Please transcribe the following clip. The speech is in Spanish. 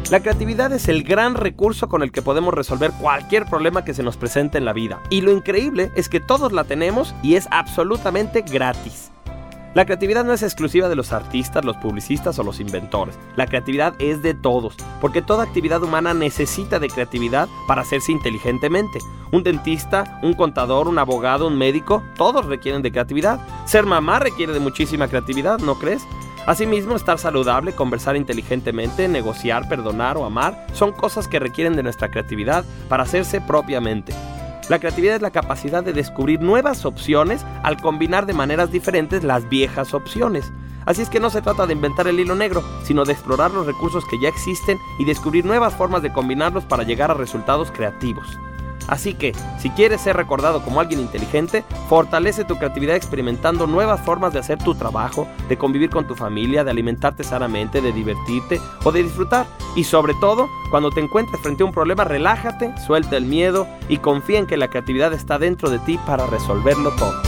La creatividad es el gran recurso con el que podemos resolver cualquier problema que se nos presente en la vida. Y lo increíble es que todos la tenemos y es absolutamente gratis. La creatividad no es exclusiva de los artistas, los publicistas o los inventores. La creatividad es de todos, porque toda actividad humana necesita de creatividad para hacerse inteligentemente. Un dentista, un contador, un abogado, un médico, todos requieren de creatividad. Ser mamá requiere de muchísima creatividad, ¿no crees? Asimismo, estar saludable, conversar inteligentemente, negociar, perdonar o amar son cosas que requieren de nuestra creatividad para hacerse propiamente. La creatividad es la capacidad de descubrir nuevas opciones al combinar de maneras diferentes las viejas opciones. Así es que no se trata de inventar el hilo negro, sino de explorar los recursos que ya existen y descubrir nuevas formas de combinarlos para llegar a resultados creativos. Así que, si quieres ser recordado como alguien inteligente, fortalece tu creatividad experimentando nuevas formas de hacer tu trabajo, de convivir con tu familia, de alimentarte sanamente, de divertirte o de disfrutar. Y sobre todo, cuando te encuentres frente a un problema, relájate, suelta el miedo y confía en que la creatividad está dentro de ti para resolverlo todo.